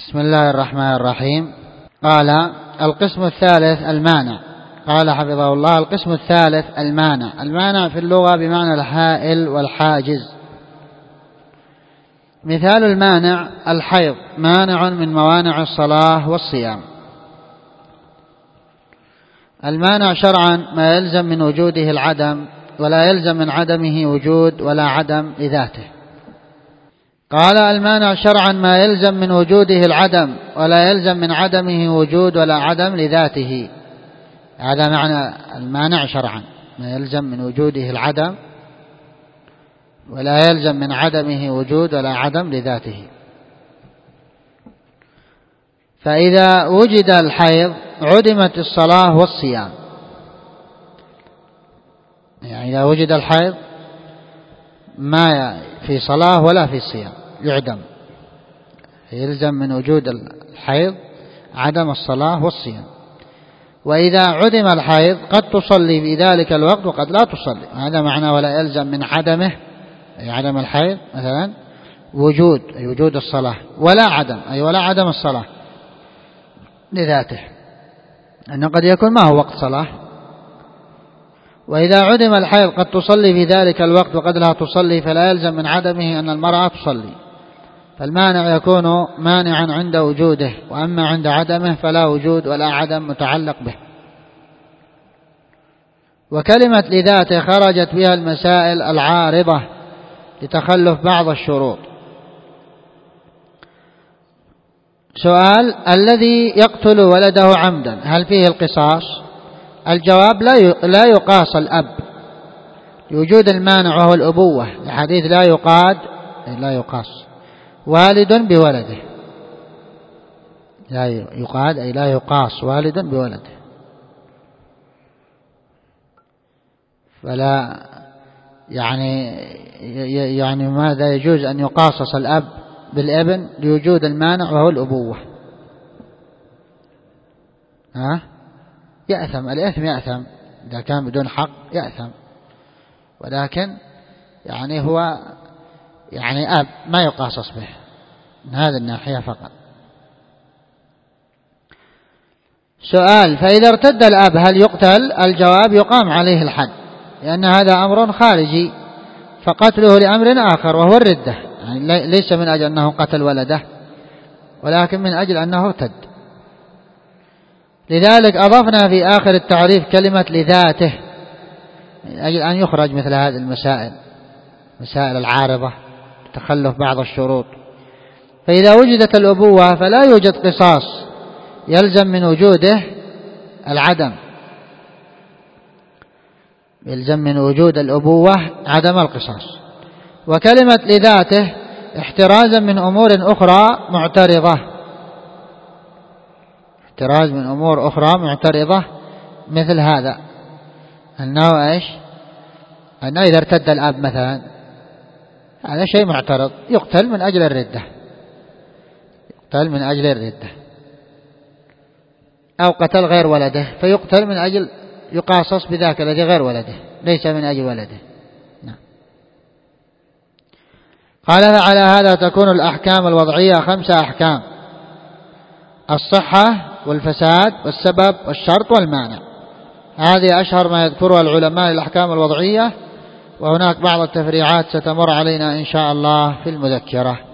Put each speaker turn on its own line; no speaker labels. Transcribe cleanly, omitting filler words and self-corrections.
بسم الله الرحمن الرحيم. قال القسم الثالث المانع. قال حفظه الله: القسم الثالث المانع. المانع في اللغة بمعنى الحائل والحاجز. مثال المانع: الحيض مانع من موانع الصلاة والصيام. المانع شرعا ما يلزم من وجوده العدم، ولا يلزم من عدمه وجود ولا عدم لذاته. قال: المانع شرعا ما يلزم من وجوده العدم، ولا يلزم من عدمه وجود ولا عدم لذاته. هذا معنى المانع شرعا: ما يلزم من وجوده العدم، ولا يلزم من عدمه وجود ولا عدم لذاته. فإذا وجد الحيض عدمت الصلاة والصيام. يعني إذا وجد الحيض ما في صلاة ولا في صيام، يعدم. يلزم من وجود الحيض عدم الصلاة والصيام. وإذا عدم الحيض قد تصلي في ذلك الوقت وقد لا تصلي. هذا معنى ولا يلزم من عدمه، أي عدم الحيض مثلا، وجود أي وجود الصلاة، ولا عدم أي ولا عدم الصلاة لذاته، أنه قد يكون ما هو وقت صلاة. وإذا عدم الحيض قد تصلي في ذلك الوقت وقد لا تصلي، فلا يلزم من عدمه أن المرأة تصلي. فالمانع يكون مانعا عند وجوده، وأما عند عدمه فلا وجود ولا عدم متعلق به. وكلمة لذاته خرجت بها المسائل العارضة لتخلف بعض الشروط. سؤال: الذي يقتل ولده عمدا هل فيه القصاص؟ الجواب: لا يقاس الأب لوجود المانع وهو الأبوة، الحديث لا يقاس والد بولده. لا يقاد أي لا يقاس والد بولده. فلا يعني ماذا يجوز أن يقاصص الأب بالابن لوجود المانع وهو الأبوة؟ يأثم. الإثم يأثم إذا كان بدون حق، يأثم. ولكن هو أب ما يقاصص به من هذه الناحية فقط. سؤال: فإذا ارتد الأب هل يقتل؟ الجواب: يقام عليه الحد، لأن هذا أمر خارجي، فقتله لأمر آخر وهو الردة. ليس من أجل أنه قتل ولده، ولكن من أجل أنه ارتد. لذلك أضفنا في آخر التعريف كلمة لذاته، من أجل أن يخرج مثل هذه المسائل العارضة تخلف بعض الشروط. فإذا وجدت الأبوة فلا يوجد قصاص، يلزم من وجوده العدم، يلزم من وجود الأبوة عدم القصاص. وكلمة لذاته احترازا من أمور أخرى معترضة، احتراز من أمور أخرى معترضة، مثل هذا أنه أنه إذا ارتد الأب مثلا، هذا شيء معترض، يقتل من أجل الردة، أو قتل غير ولده فيقتل من أجل يقاصص بذاك الذي غير ولده، ليس من أجل ولده. نعم. قال: على هذا تكون الأحكام الوضعية 5 أحكام: الصحة والفساد والسبب والشرط والمانع. هذه أشهر ما يذكرها العلماء للأحكام الوضعية، وهناك بعض التفريعات ستمر علينا إن شاء الله في المذكرة.